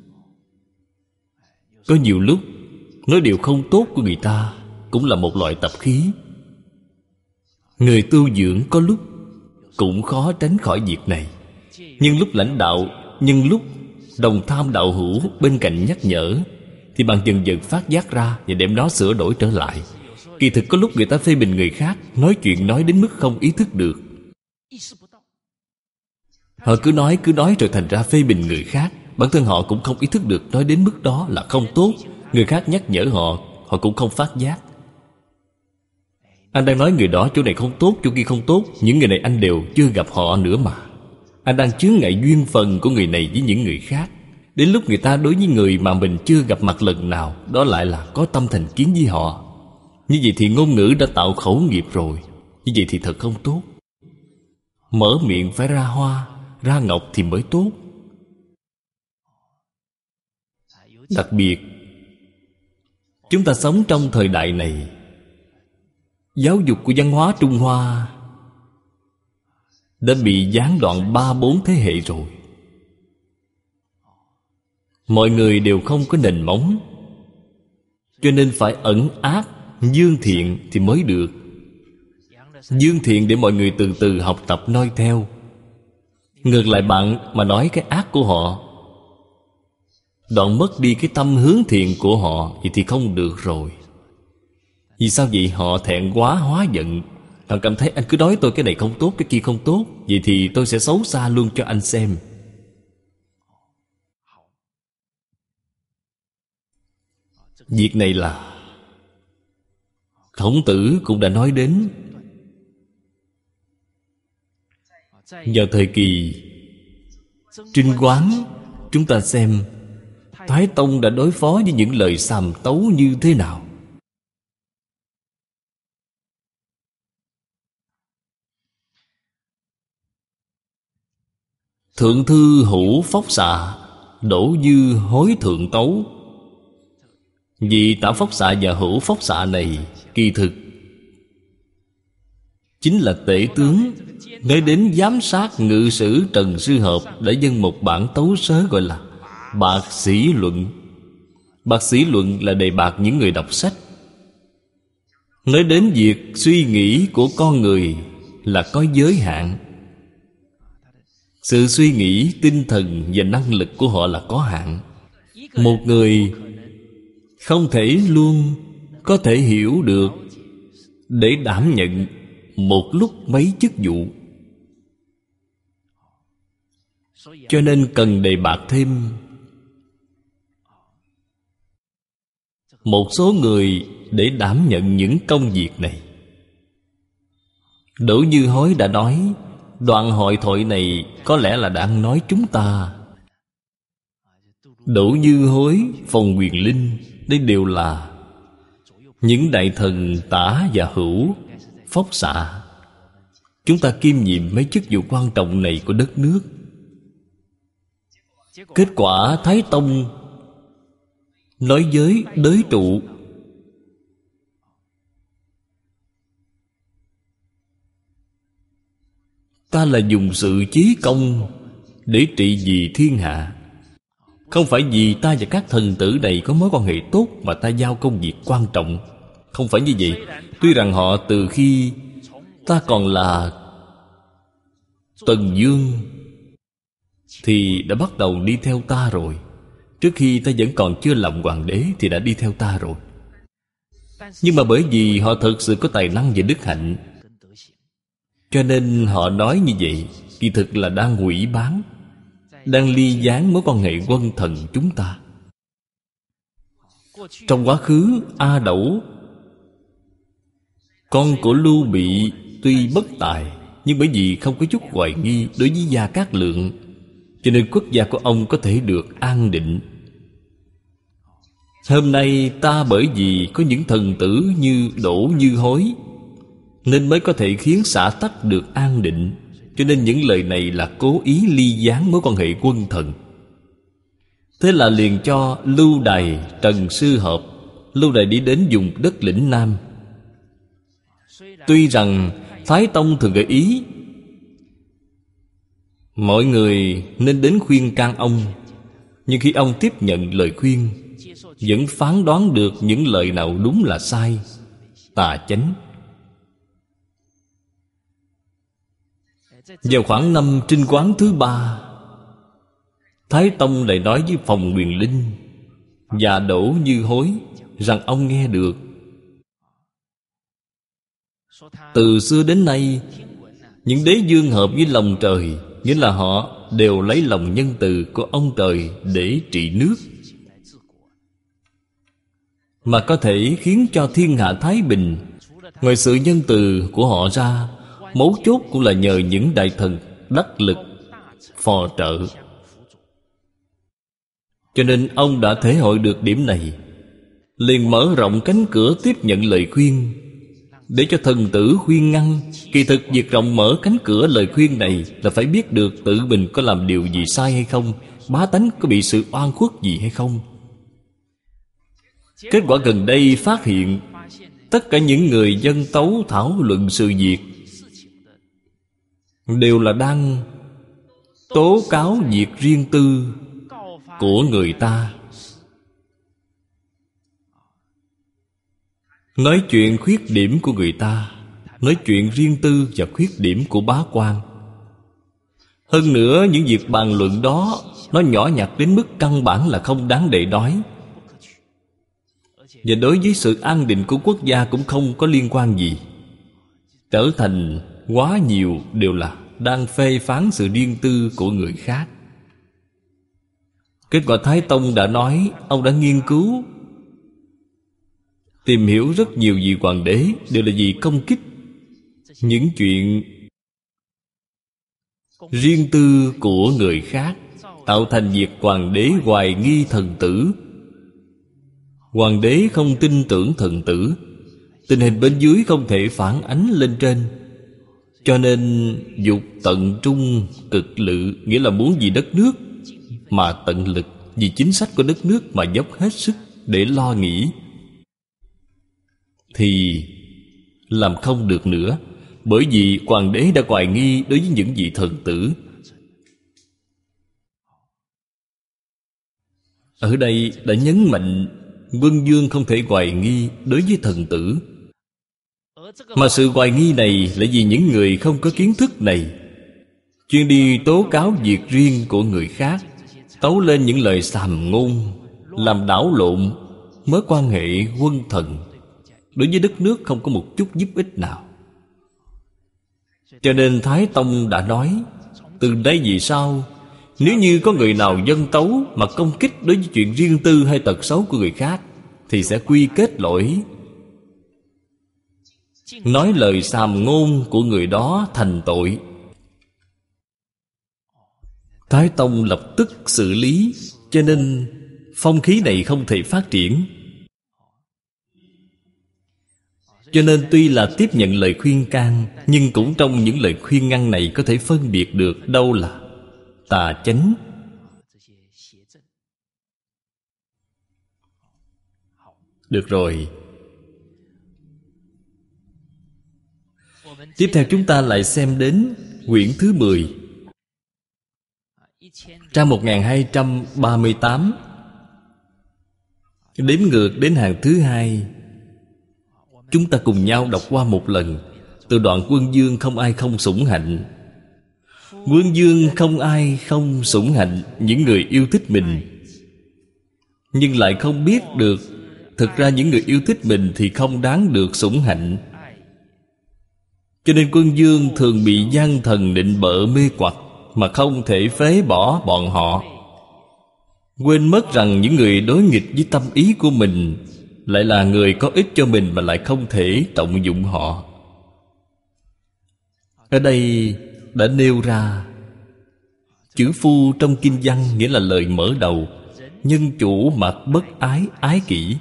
Speaker 1: Có nhiều lúc nói điều không tốt của người ta cũng là một loại tập khí. Người tu dưỡng có lúc cũng khó tránh khỏi việc này. Nhưng lúc lãnh đạo, nhưng lúc đồng tham đạo hữu bên cạnh nhắc nhở, thì bạn dần dần phát giác ra và đem nó sửa đổi trở lại. Kỳ thực có lúc người ta phê bình người khác, nói chuyện nói đến mức không ý thức được. Họ cứ nói rồi thành ra phê bình người khác. Bản thân họ cũng không ý thức được nói đến mức đó là không tốt. Người khác nhắc nhở họ, họ cũng không phát giác. Anh đang nói người đó chỗ này không tốt, chỗ kia không tốt. Những người này anh đều chưa gặp họ nữa mà. Anh đang chướng ngại duyên phần của người này với những người khác. Đến lúc người ta đối với người mà mình chưa gặp mặt lần nào, đó lại là có tâm thành kiến với họ. Như vậy thì ngôn ngữ đã tạo khẩu nghiệp rồi. Như vậy thì thật không tốt. Mở miệng phải ra hoa, ra ngọc thì mới tốt. Đặc biệt chúng ta sống trong thời đại này, giáo dục của văn hóa Trung Hoa đã bị gián đoạn 3-4 thế hệ rồi. Mọi người đều không có nền móng. Cho nên phải ẩn ác, dương thiện thì mới được. Dương thiện để mọi người từ từ học tập noi theo. Ngược lại bạn mà nói cái ác của họ, đoạn mất đi cái tâm hướng thiện của họ, vậy thì không được rồi. Vì sao vậy? Họ thẹn quá hóa giận. Họ cảm thấy anh cứ nói tôi cái này không tốt, cái kia không tốt, vậy thì tôi sẽ xấu xa luôn cho anh xem. Việc này là Khổng Tử cũng đã nói đến. Vào thời kỳ Trinh Quán, chúng ta xem Thái Tông đã đối phó với những lời sàm tấu như thế nào. Thượng thư hữu phóc xạ, đổ dư hối thượng tấu. Vì tả phóc xạ và hữu phóc xạ này kỳ thực chính là tể tướng. Nói đến giám sát ngự sử Trần Sư Hợp đã dâng một bản tấu sớ gọi là Bạc Sĩ Luận. Bạc Sĩ Luận là đề bạt những người đọc sách. Nói đến việc suy nghĩ của con người là có giới hạn. Sự suy nghĩ, tinh thần và năng lực của họ là có hạn. Một người không thể luôn có thể hiểu được để đảm nhận một lúc mấy chức vụ. Cho nên cần đề bạt thêm một số người để đảm nhận những công việc này. Đỗ Như Hối đã nói, đoạn hội thoại này có lẽ là đang nói chúng ta. Đỗ Như Hối, Phòng Quyền Linh, đây đều là những đại thần tả và hữu, phóc xạ. Chúng ta kiêm nhiệm mấy chức vụ quan trọng này của đất nước. Kết quả Thái Tông nói với đới trụ, ta là dùng sự chí công để trị vì thiên hạ. Không phải vì ta và các thần tử này có mối quan hệ tốt mà ta giao công việc quan trọng. Không phải như vậy. Tuy rằng họ từ khi ta còn là Tần Dương thì đã bắt đầu đi theo ta rồi. Trước khi ta vẫn còn chưa làm hoàng đế thì đã đi theo ta rồi. Nhưng mà bởi vì họ thật sự có tài năng và đức hạnh, cho nên họ nói như vậy, kỳ thực là đang hủy bán, đang ly gián mối quan hệ quân thần chúng ta. Trong quá khứ, A Đẩu, con của Lưu Bị, tuy bất tài, nhưng bởi vì không có chút hoài nghi đối với Gia Cát Lượng, cho nên quốc gia của ông có thể được an định. Hôm nay ta bởi vì có những thần tử như Đỗ Như Hối nên mới có thể khiến xã tắc được an định. Cho nên những lời này là cố ý ly gián mối quan hệ quân thần. Thế là liền cho Lưu Đày, Trần Sư Hợp. Lưu Đày đi đến vùng đất lĩnh Nam. Tuy rằng Thái Tông thường gợi ý mọi người nên đến khuyên can ông, nhưng khi ông tiếp nhận lời khuyên, vẫn phán đoán được những lời nào đúng là sai, tà chánh. Vào khoảng năm Trinh Quán thứ 3, Thái Tông lại nói với Phòng Quyền Linh và Đỗ Như Hối rằng ông nghe được. Từ xưa đến nay, những đế vương hợp với lòng trời, nghĩa là họ đều lấy lòng nhân từ của ông trời để trị nước, mà có thể khiến cho thiên hạ thái bình. Ngoài sự nhân từ của họ ra, mấu chốt cũng là nhờ những đại thần đắc lực phò trợ. Cho nên ông đã thể hội được điểm này, liền mở rộng cánh cửa tiếp nhận lời khuyên, để cho thần tử khuyên ngăn. Kỳ thực việc rộng mở cánh cửa lời khuyên này là phải biết được tự mình có làm điều gì sai hay không, bá tánh có bị sự oan khuất gì hay không. Kết quả gần đây phát hiện, tất cả những người dân tấu thảo luận sự việc đều là đang tố cáo việc riêng tư của người ta. nói chuyện khuyết điểm của người ta, nói chuyện riêng tư và khuyết điểm của bá quan. Hơn nữa những việc bàn luận đó nó nhỏ nhặt đến mức căn bản là không đáng để nói. Và đối với sự an định của quốc gia cũng không có liên quan gì. Trở thành quá nhiều đều là đang phê phán sự riêng tư của người khác. Kết quả Thái Tông đã nói, ông đã nghiên cứu, tìm hiểu rất nhiều vị hoàng đế, đều là vì công kích những chuyện riêng tư của người khác, tạo thành việc hoàng đế hoài nghi thần tử. Hoàng đế không tin tưởng thần tử, tình hình bên dưới không thể phản ánh lên trên. Cho nên dục tận trung cực lự, nghĩa là muốn vì đất nước mà tận lực, vì chính sách của đất nước mà dốc hết sức để lo nghĩ, thì làm không được nữa. Bởi vì hoàng đế đã hoài nghi đối với những vị thần tử. Ở đây đã nhấn mạnh quân vương không thể hoài nghi đối với thần tử. Mà sự hoài nghi này là vì những người không có kiến thức này chuyên đi tố cáo việc riêng của người khác, tấu lên những lời sàm ngôn, làm đảo lộn mối quan hệ quân thần, đối với đất nước không có một chút giúp ích nào. Cho nên Thái Tông đã nói, từ đây về sau, nếu như có người nào dâng tấu mà công kích đối với chuyện riêng tư hay tật xấu của người khác, thì sẽ quy kết lỗi, nói lời sàm ngôn của người đó thành tội. Thái Tông lập tức xử lý, cho nên phong khí này không thể phát triển. Cho nên tuy là tiếp nhận lời khuyên can, nhưng cũng trong những lời khuyên ngăn này có thể phân biệt được đâu là tà chánh. Được rồi. Tiếp theo chúng ta lại xem đến quyển thứ 10, trang 1238. Đếm ngược đến hàng thứ 2. Chúng ta cùng nhau đọc qua một lần. Từ đoạn quân vương không ai không sủng hạnh. Quân vương không ai không sủng hạnh những người yêu thích mình, nhưng lại không biết được thực ra những người yêu thích mình thì không đáng được sủng hạnh. Cho nên quân vương thường bị gian thần định bợ mê hoặc, mà không thể phế bỏ bọn họ. Quên mất rằng những người đối nghịch với tâm ý của mình lại là người có ích cho mình, mà lại không thể trọng dụng họ. Ở đây đã nêu ra chữ phu trong kinh văn, nghĩa là lời mở đầu. Nhân chủ mặc bất ái, ái kỷ.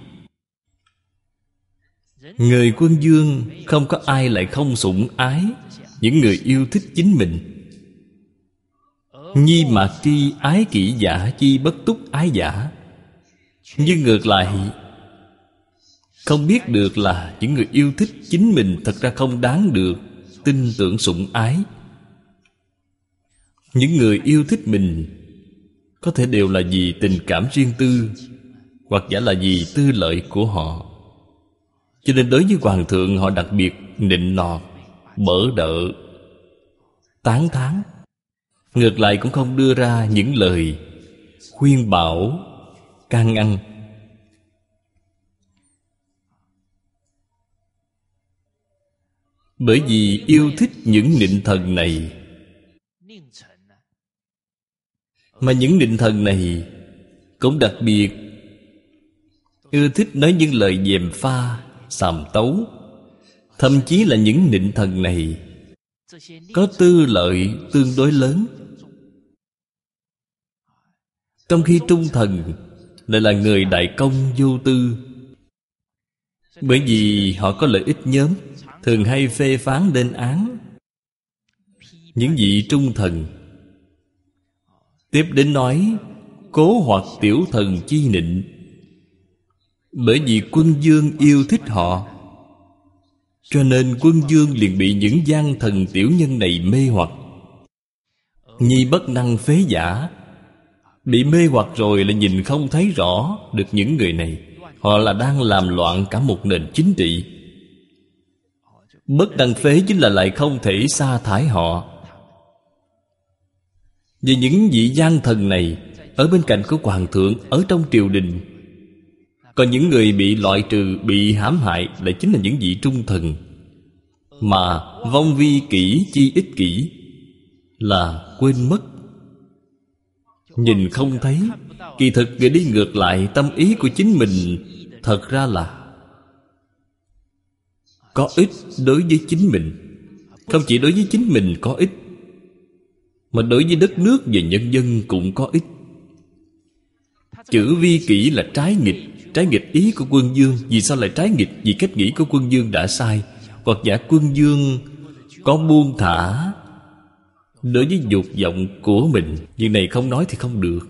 Speaker 1: Người quân vương không có ai lại không sủng ái những người yêu thích chính mình. Nhi mạc tri ái kỷ giả chi bất túc ái giả. Nhưng ngược lại, không biết được là những người yêu thích chính mình thật ra không đáng được tin tưởng sủng ái. Những người yêu thích mình có thể đều là vì tình cảm riêng tư, hoặc giả là vì tư lợi của họ. Cho nên đối với hoàng thượng họ đặc biệt nịnh nọt, bỡ đỡ, tán thán. Ngược lại cũng không đưa ra những lời khuyên bảo, can ngăn. Bởi vì yêu thích những nịnh thần này, mà những nịnh thần này cũng đặc biệt ưa thích nói những lời gièm pha, sàm tấu. Thậm chí là những nịnh thần này có tư lợi tương đối lớn, trong khi trung thần lại là người đại công vô tư. Bởi vì họ có lợi ích nhóm, thường hay phê phán lên án những vị trung thần. Tiếp đến nói cố hoặc tiểu thần chi nịnh. Bởi vì quân vương yêu thích họ, cho nên quân vương liền bị những gian thần tiểu nhân này mê hoặc. Nhi bất năng phế giả. Bị mê hoặc rồi là nhìn không thấy rõ được những người này. Họ là đang làm loạn cả một nền chính trị. Bất đăng phế chính là lại không thể sa thải họ. Vì những vị gian thần này ở bên cạnh của hoàng thượng, ở trong triều đình. Còn những người bị loại trừ, bị hãm hại lại chính là những vị trung thần. Mà vong vi kỷ chi ích kỷ là quên mất, nhìn không thấy. Kỳ thực người đi ngược lại tâm ý của chính mình, thật ra là có ích đối với chính mình. Không chỉ đối với chính mình có ích, mà đối với đất nước và nhân dân cũng có ích. Chữ vi kỷ là trái nghịch, trái nghịch ý của quân vương. Vì sao lại trái nghịch? Vì cách nghĩ của quân vương đã sai. Hoặc giả quân vương có buông thả đối với dục vọng của mình. Việc này không nói thì không được.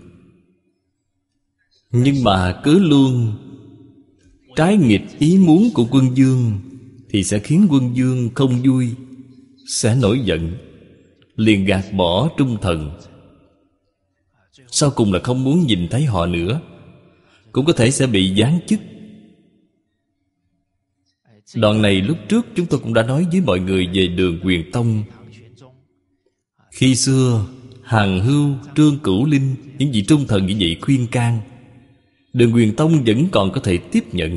Speaker 1: Nhưng mà cứ luôn trái nghịch ý muốn của quân vương thì sẽ khiến quân vương không vui, sẽ nổi giận, liền gạt bỏ trung thần. Sau cùng là không muốn nhìn thấy họ nữa, cũng có thể sẽ bị giáng chức. Đoạn này lúc trước chúng tôi cũng đã nói với mọi người về Đường Quyền Tông. Khi xưa Hàn Hưu, Trương Cửu Linh, những vị trung thần như vậy khuyên can, Đường Quyền Tông vẫn còn có thể tiếp nhận.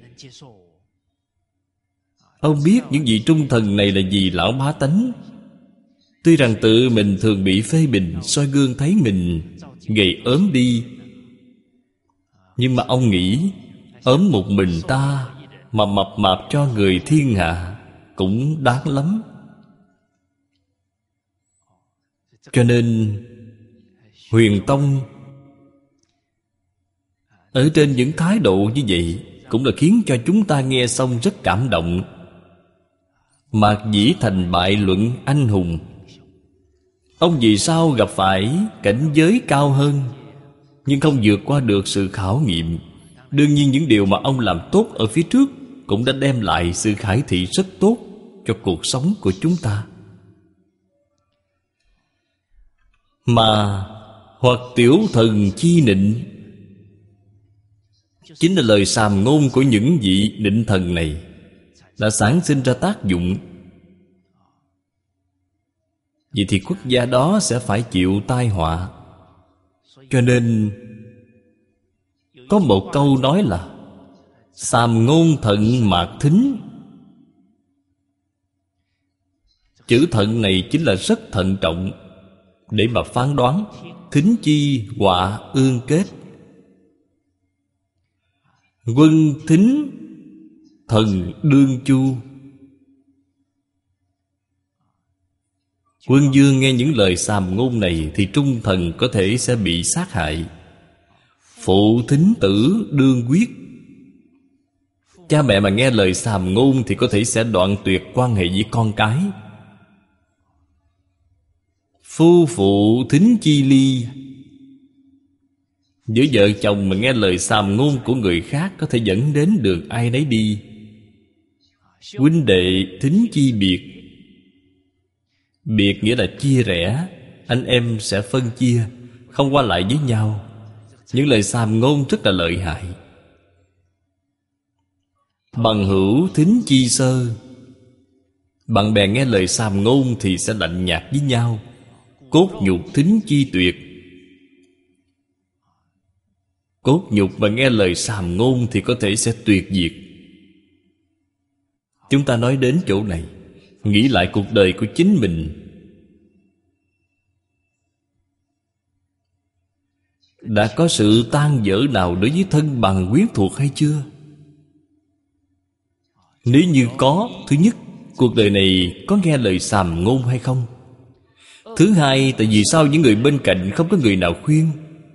Speaker 1: Ông biết những vị trung thần này là vì lão bá tánh. Tuy rằng tự mình thường bị phê bình, soi gương thấy mình gầy ốm đi, nhưng mà ông nghĩ ốm một mình ta mà mập mạp cho người thiên hạ cũng đáng lắm. Cho nên Huyền Tông ở trên những thái độ như vậy cũng là khiến cho chúng ta nghe xong rất cảm động. Mạc Dĩ Thành bại luận anh hùng. Ông vì sao gặp phải cảnh giới cao hơn, nhưng không vượt qua được sự khảo nghiệm. Đương nhiên những điều mà ông làm tốt ở phía trước cũng đã đem lại sự khải thị rất tốt cho cuộc sống của chúng ta. Mà hoặc tiểu thần chi nịnh chính là lời sàm ngôn của những vị nịnh thần này đã sản sinh ra tác dụng. Vậy thì quốc gia đó sẽ phải chịu tai họa. Cho nên có một câu nói là sàm ngôn thận mạc thính. Chữ thận này chính là rất thận trọng để mà phán đoán. Thính chi họa ương kết. Quân thính thần đương chu. Quân vương nghe những lời sàm ngôn này thì trung thần có thể sẽ bị sát hại. Phụ thính tử đương quyết. Cha mẹ mà nghe lời sàm ngôn thì có thể sẽ đoạn tuyệt quan hệ với con cái. Phu phụ thính chi ly. Giữa vợ chồng mà nghe lời sàm ngôn của người khác có thể dẫn đến đường ai nấy đi. Huynh đệ thính chi biệt. Biệt nghĩa là chia rẽ, anh em sẽ phân chia, không qua lại với nhau. Những lời sàm ngôn rất là lợi hại. Bằng hữu thính chi sơ. Bạn bè nghe lời sàm ngôn thì sẽ lạnh nhạt với nhau. Cốt nhục thính chi tuyệt. Cốt nhục mà nghe lời sàm ngôn thì có thể sẽ tuyệt diệt. Chúng ta nói đến chỗ này, nghĩ lại cuộc đời của chính mình. Đã có sự tan vỡ nào đối với thân bằng quyến thuộc hay chưa? Nếu như có, thứ nhất, cuộc đời này có nghe lời sàm ngôn hay không? Thứ hai, tại vì sao những người bên cạnh không có người nào khuyên?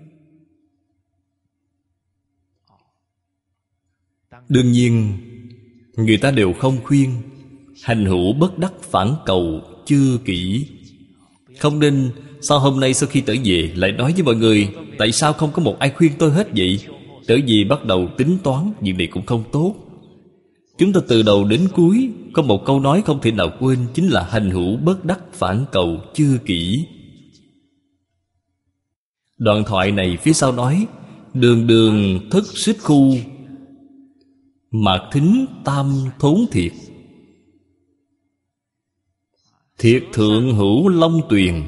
Speaker 1: Đương nhiên, người ta đều không khuyên. Hành hữu bất đắc phản cầu chư kỷ. Không nên sao hôm nay sau khi trở về lại nói với mọi người tại sao không có một ai khuyên tôi hết vậy? Trở về bắt đầu tính toán, việc này cũng không tốt. Chúng ta từ đầu đến cuối có một câu nói không thể nào quên, chính là hành hữu bất đắc phản cầu chư kỷ. Đoạn thoại này phía sau nói đường đường thất xích khu. Mạc thính tam thốn thiệt. Thiệt thượng hữu long tuyền,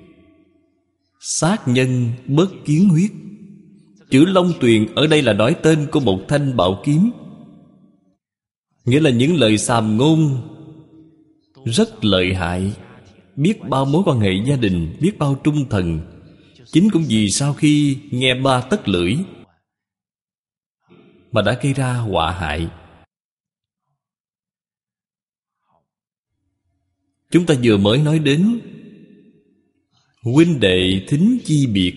Speaker 1: sát nhân bất kiến huyết. Chữ long tuyền ở đây là nói tên của một thanh bảo kiếm, nghĩa là những lời xàm ngôn rất lợi hại, biết bao mối quan hệ gia đình, biết bao trung thần. Chính cũng vì sau khi nghe ba tấc lưỡi mà đã gây ra họa hại. Chúng ta vừa mới nói đến huynh đệ thính chi biệt,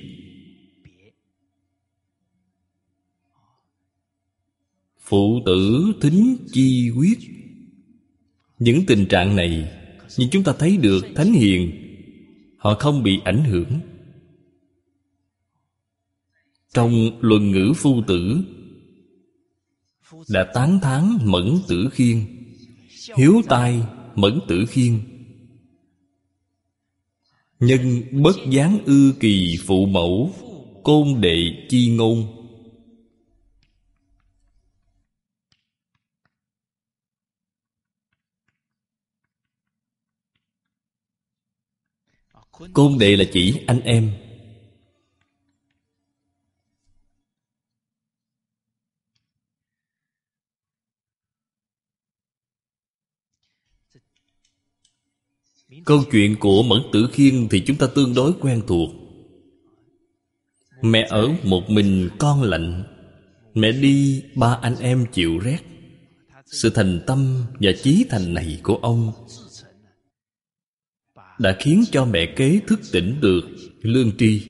Speaker 1: phụ tử thính chi quyết. Những tình trạng này, nhưng chúng ta thấy được thánh hiền họ không bị ảnh hưởng. Trong luận ngữ Phu Tử đã tán thán Mẫn Tử Khiên, hiếu tai Mẫn Tử Khiên. Nhân bất gián ư kỳ phụ mẫu, côn đệ chi ngôn. Côn đệ là chỉ anh em. Câu chuyện của Mẫn Tử Khiên thì chúng ta tương đối quen thuộc. Mẹ ở một mình con lạnh, mẹ đi ba anh em chịu rét. Sự thành tâm và chí thành này của ông đã khiến cho mẹ kế thức tỉnh được lương tri.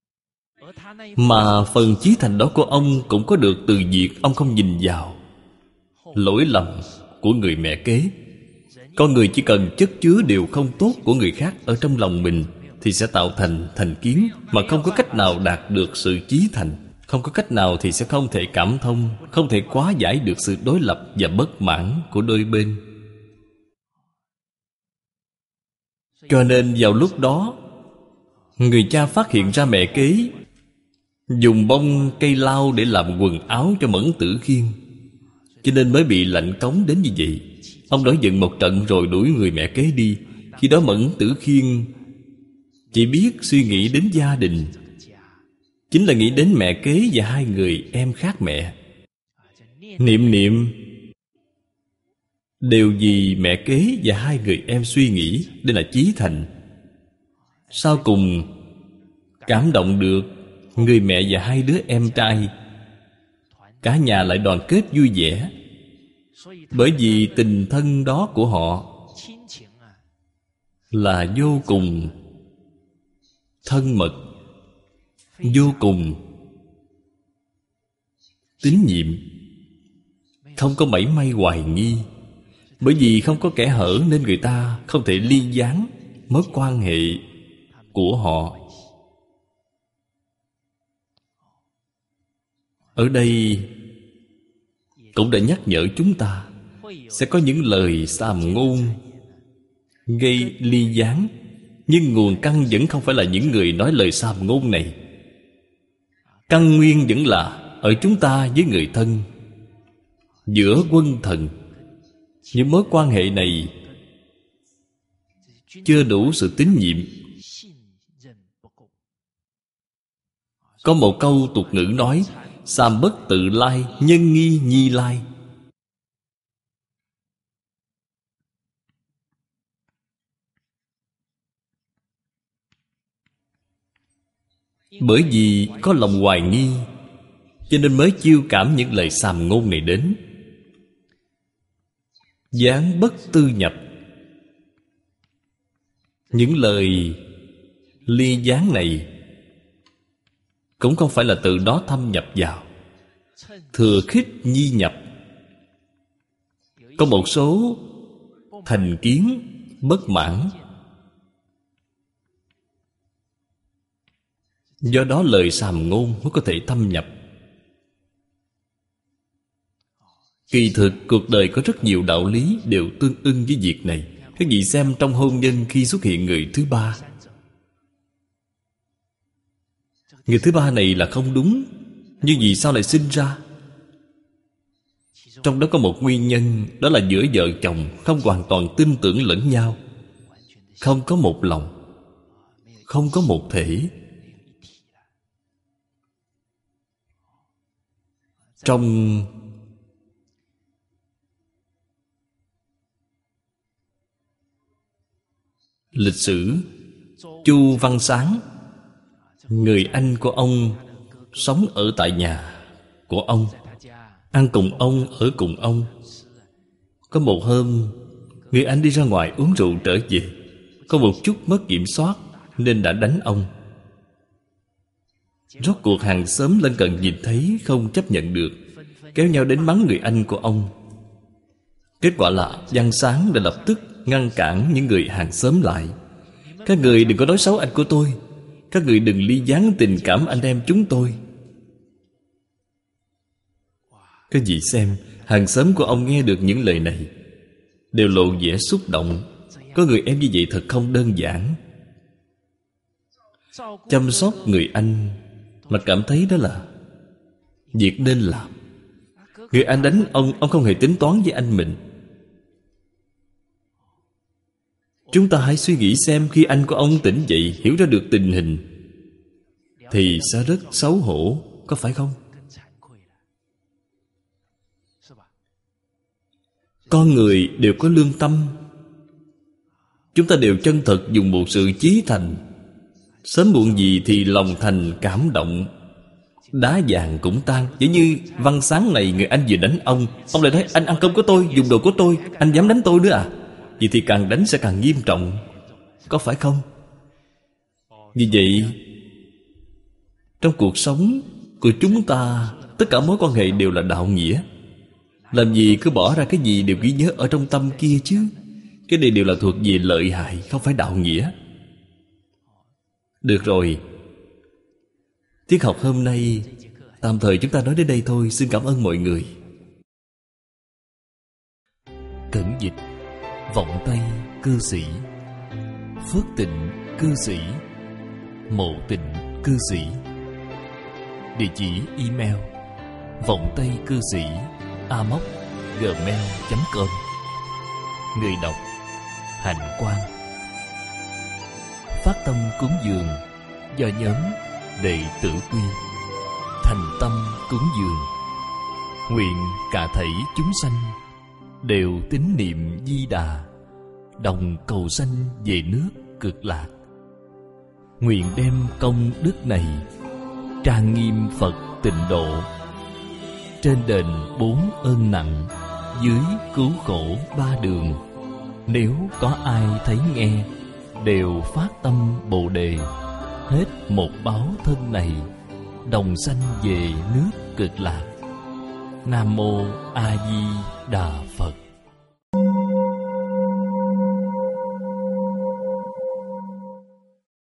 Speaker 1: Mà phần chí thành đó của ông cũng có được từ việc ông không nhìn vào lỗi lầm của người mẹ kế. Con người chỉ cần chất chứa điều không tốt của người khác ở trong lòng mình thì sẽ tạo thành thành kiến, mà không có cách nào đạt được sự chí thành. Không có cách nào thì sẽ không thể cảm thông, không thể hóa giải được sự đối lập và bất mãn của đôi bên. Cho nên vào lúc đó, người cha phát hiện ra mẹ kế dùng bông cây lao để làm quần áo cho Mẫn Tử Khiên, cho nên mới bị lạnh cống đến như vậy. Ông nổi giận một trận rồi đuổi người mẹ kế đi. Khi đó Mẫn Tử Khiên chỉ biết suy nghĩ đến gia đình, chính là nghĩ đến mẹ kế và hai người em khác mẹ. Niệm niệm đều vì mẹ kế và hai người em suy nghĩ. Đây là chí thành. Sau cùng cảm động được người mẹ và hai đứa em trai, cả nhà lại đoàn kết vui vẻ. Bởi vì tình thân đó của họ là vô cùng thân mật, vô cùng tín nhiệm, không có mảy may hoài nghi. Bởi vì không có kẽ hở nên người ta không thể ly gián mối quan hệ của họ. Ở đây cũng đã nhắc nhở chúng ta sẽ có những lời xàm ngôn gây ly gián, nhưng nguồn căn vẫn không phải là những người nói lời xàm ngôn này. Căn nguyên vẫn là ở chúng ta với người thân, giữa quân thần. Những mối quan hệ này chưa đủ sự tín nhiệm. Có một câu tục ngữ nói: sàm bất tự lai, nhân nghi nhi lai. Bởi vì có lòng hoài nghi, cho nên mới chiêu cảm những lời xàm ngôn này đến. Gián bất tư nhập. Những lời ly gián này cũng không phải là từ đó thâm nhập vào. Thừa khích nhi nhập. Có một số thành kiến bất mãn, do đó lời xàm ngôn mới có thể thâm nhập. Kỳ thực cuộc đời có rất nhiều đạo lý đều tương ưng với việc này. Các vị xem trong hôn nhân khi xuất hiện người thứ ba, người thứ ba này là không đúng, nhưng vì sao lại sinh ra? Trong đó có một nguyên nhân, đó là giữa vợ chồng không hoàn toàn tin tưởng lẫn nhau, không có một lòng, không có một thể. Trong lịch sử, Chu Văn Sáng, người anh của ông, sống ở tại nhà của ông, ăn cùng ông, ở cùng ông. Có một hôm, người anh đi ra ngoài uống rượu trở về, có một chút mất kiểm soát nên đã đánh ông. Rốt cuộc hàng xóm lân cận nhìn thấy không chấp nhận được, kéo nhau đến mắng người anh của ông. Kết quả là Văn Sáng đã lập tức ngăn cản những người hàng xóm lại. Các người đừng có nói xấu anh của tôi, các người đừng ly gián tình cảm anh em chúng tôi. Các vị xem, hàng xóm của ông nghe được những lời này đều lộ vẻ xúc động. Có người em như vậy thật không đơn giản. Chăm sóc người anh mà cảm thấy đó là việc nên làm. Người anh đánh ông không hề tính toán với anh mình. Chúng ta hãy suy nghĩ xem, khi anh của ông tỉnh dậy hiểu ra được tình hình thì sẽ rất xấu hổ, có phải không? Con người đều có lương tâm. Chúng ta đều chân thật dùng một sự chí thành. Sớm muộn gì thì lòng thành cảm động, đá vàng cũng tan. Giống như Văn Sáng này, người anh vừa đánh ông lại nói anh ăn cơm của tôi, dùng đồ của tôi, anh dám đánh tôi nữa à? Vậy thì càng đánh sẽ càng nghiêm trọng, có phải không? Vì vậy, trong cuộc sống của chúng ta, tất cả mối quan hệ đều là đạo nghĩa. Làm gì cứ bỏ ra cái gì đều ghi nhớ ở trong tâm kia chứ. Cái này đều là thuộc về lợi hại, không phải đạo nghĩa. Được rồi, tiết học hôm nay tạm thời chúng ta nói đến đây thôi. Xin cảm ơn mọi người. Cẩn dịch: Vọng Tây cư sĩ, Phước Tịnh cư sĩ, Mộ Tịnh cư sĩ. Địa chỉ email: vọng tây cư sĩ amos@gmail.com. Người đọc: Hạnh Quang. Phát tâm cúng dường do nhóm Đệ tử Quy. Thành tâm cúng dường, nguyện cả thảy chúng sanh đều tín niệm Di Đà, đồng cầu sanh về nước Cực Lạc. Nguyện đem công đức này trang nghiêm Phật Tịnh Độ, trên đền 4 ơn nặng, dưới cứu khổ 3 đường. Nếu có ai thấy nghe đều phát tâm Bồ Đề, hết một báo thân này đồng sanh về nước Cực Lạc. Nam Mô A Di Đà Phật.